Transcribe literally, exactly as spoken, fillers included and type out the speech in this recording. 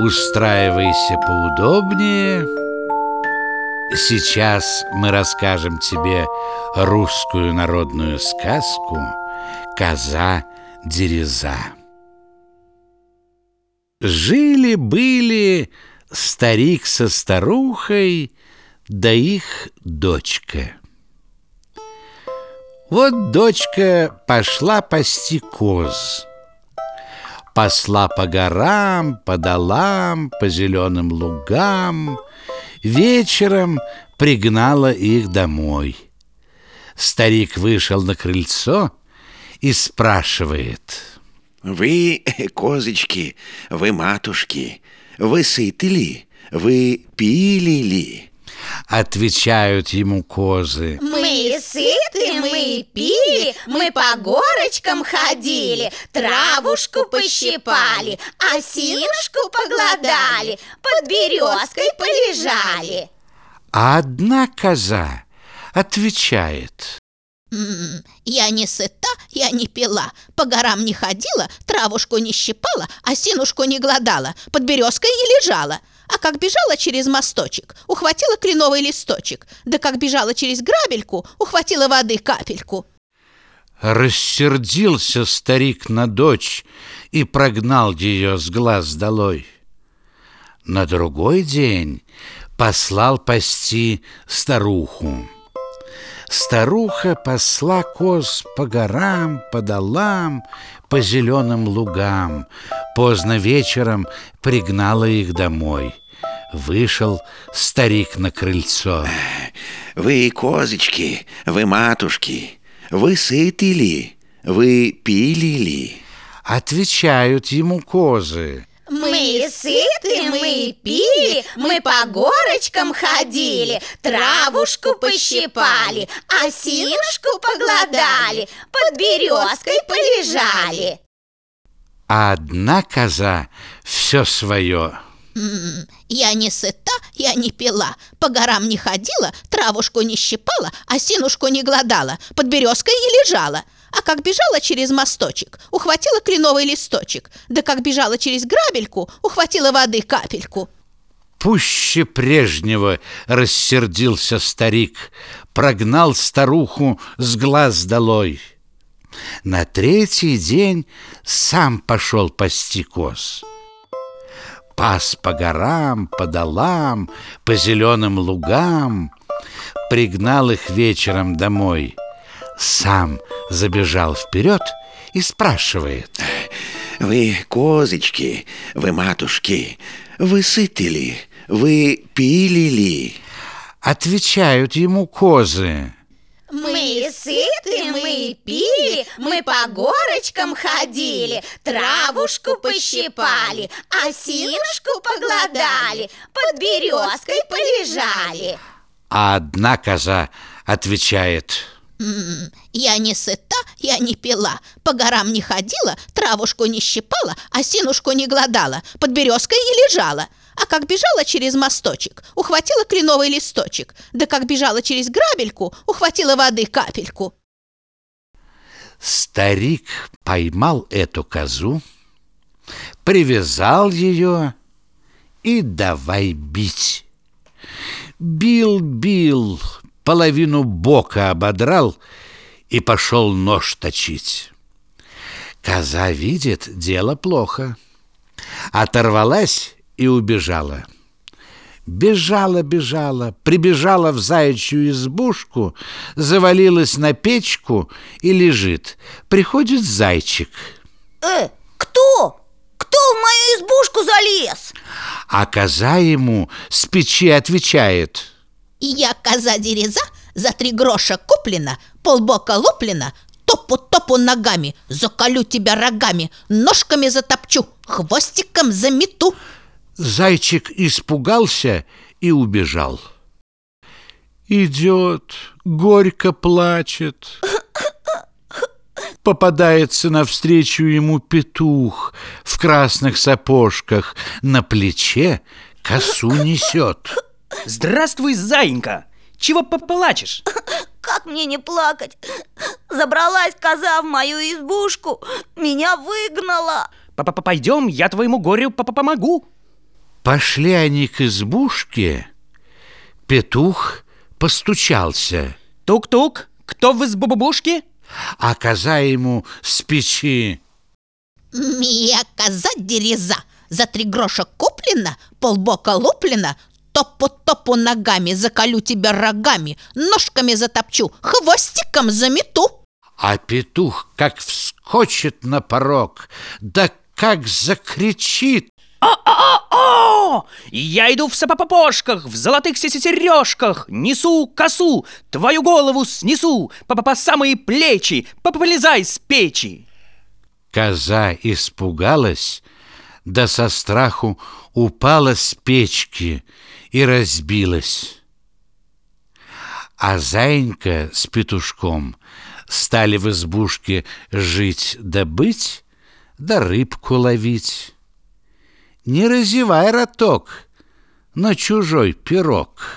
устраивайся поудобнее. Сейчас мы расскажем тебе русскую народную сказку «Коза-дереза». Жили-были старик со старухой, да их дочка. Вот дочка пошла пасти коз. Пасла по горам, по долам, по зеленым лугам. Вечером пригнала их домой. Старик вышел на крыльцо и спрашивает: «Вы, козочки, вы, матушки, вы сыты ли? Вы пили ли?» Отвечают ему козы: «Мы сыты, мы пили, мы по горочкам ходили, травушку пощипали, осинушку поглодали, под березкой полежали». А одна коза отвечает: «Я не сыта, я не пила, по горам не ходила, травушку не щипала, осинушку не глодала, под березкой не лежала. А как бежала через мосточек, ухватила кленовый листочек, да как бежала через грабельку, ухватила воды капельку». Рассердился старик на дочь и прогнал ее с глаз долой. На другой день послал пасти старуху. Старуха пасла коз по горам, по долам, по зеленым лугам. Поздно вечером пригнала их домой. Вышел старик на крыльцо. «Вы, козочки, вы, матушки, вы сыты ли? Вы пили ли?» Отвечают ему козы: «Мы сыты, мы пили, мы по горочкам ходили, травушку пощипали, осинушку поглодали, под березкой полежали». А одна коза все свое: «Я не сыта, я не пила, по горам не ходила, травушку не щипала, осинушку не глодала, под березкой не лежала. А как бежала через мосточек, ухватила кленовый листочек, да как бежала через грабельку, ухватила воды капельку». Пуще прежнего рассердился старик, прогнал старуху с глаз долой. На третий день сам пошел пасти коз. Пас по горам, по долам, по зеленым лугам. Пригнал их вечером домой. Сам забежал вперед и спрашивает: «Вы, козочки, вы, матушки, вы сыты ли? Вы пили ли?» Отвечают ему козы: «Мы сыты, мы пили, мы по горочкам ходили, травушку пощипали, осинушку поглодали, под березкой полежали». А одна коза отвечает: «Я не сыта, я не пила, по горам не ходила, травушку не щипала, осинушку не глодала, под березкой не лежала. А как бежала через мосточек, ухватила кленовый листочек, да как бежала через грабельку, ухватила воды капельку». Старик поймал эту козу, привязал ее и давай бить. Бил, бил, половину бока ободрал и пошел нож точить. Коза видит, дело плохо. Оторвалась и убежала. Бежала, бежала, прибежала в заячью избушку, завалилась на печку и лежит. Приходит зайчик. Э, кто? Кто в мою избушку залез? А коза ему с печи отвечает: «Я коза-дереза, за три гроша куплена, полбока луплена, топу-топу ногами, заколю тебя рогами, ножками затопчу, хвостиком замету». Зайчик испугался и убежал. Идет, горько плачет. Попадается навстречу ему петух в красных сапожках, на плече косу несет. Здравствуй, заинька! Чего поплачешь? Как мне не плакать? Забралась коза в мою избушку, меня выгнала. Пойдем, я твоему горю помогу. Пошли они к избушке, петух постучался, Тук-тук, кто в избушке? а коза ему с печи: Мия, коза дереза, за три гроша куплена, полбока луплена, топу-топу ногами, заколю тебя рогами, ножками затопчу, хвостиком замету. а петух как вскочит на порог, да как закричит: О, я иду в сапопопошках, в золотых сережках, несу косу, твою голову снесу, по, по самые плечи, полезай с печи. Коза испугалась, да со страху упала с печки и разбилась. А заинька с петушком стали в избушке жить да быть, да рыбку ловить. Не разевай роток на чужой пирог.